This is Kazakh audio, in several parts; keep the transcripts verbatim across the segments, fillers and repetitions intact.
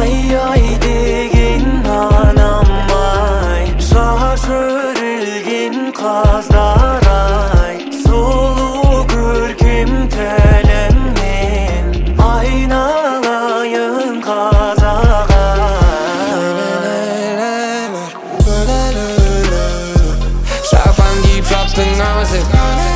Ай ай деген анам-ай, шашырылген қаздар-ай, сұлу көркем тіліңмен айналайын қазақ-ай. Шапан киіп шаптың амасып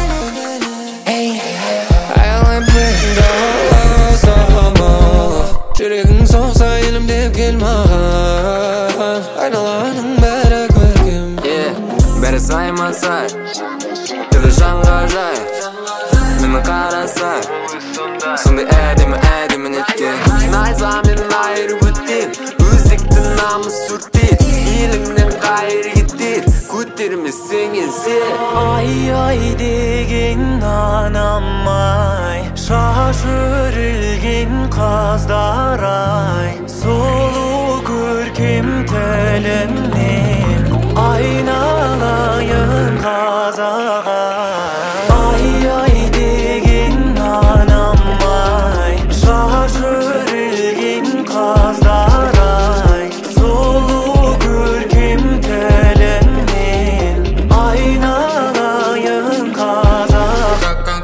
жүрегің соқса елім деп кел маған, айналаның бәрі көркем. Бәрі сайма-сай, тілі жанға жай, мені қарасай, сондай әдемі әдемі неткен. Найза мен айырып өттен, өзекті намыс өртет, еліңнен қайыр кетер, көтермесең сен. Ай ай деген анам-ай, шашырылген қаздар-ай, сұлу көркем тіліңмен айналайын қазақ-ай. Ай ай деген анам-ай, шашырылген қаздар-ай, сұлу көркем тіліңмен айналайын қазақ.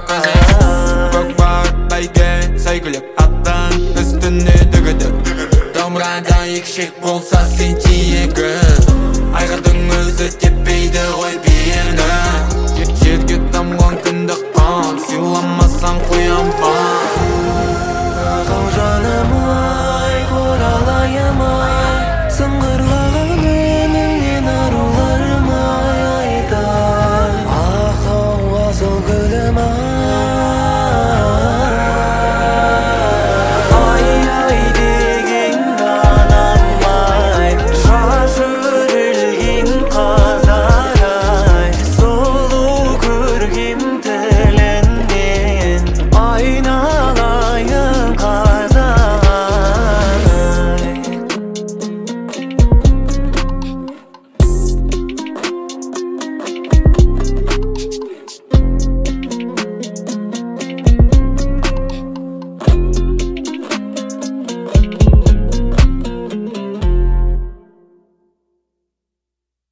Сәйгілік аттан үстіне дүгідік, домбырадан екшек болса сен тиегін, айғырдың өзі теппейді ғой биені. Жерге тамған күнді қан, сыйламасаң қоям ба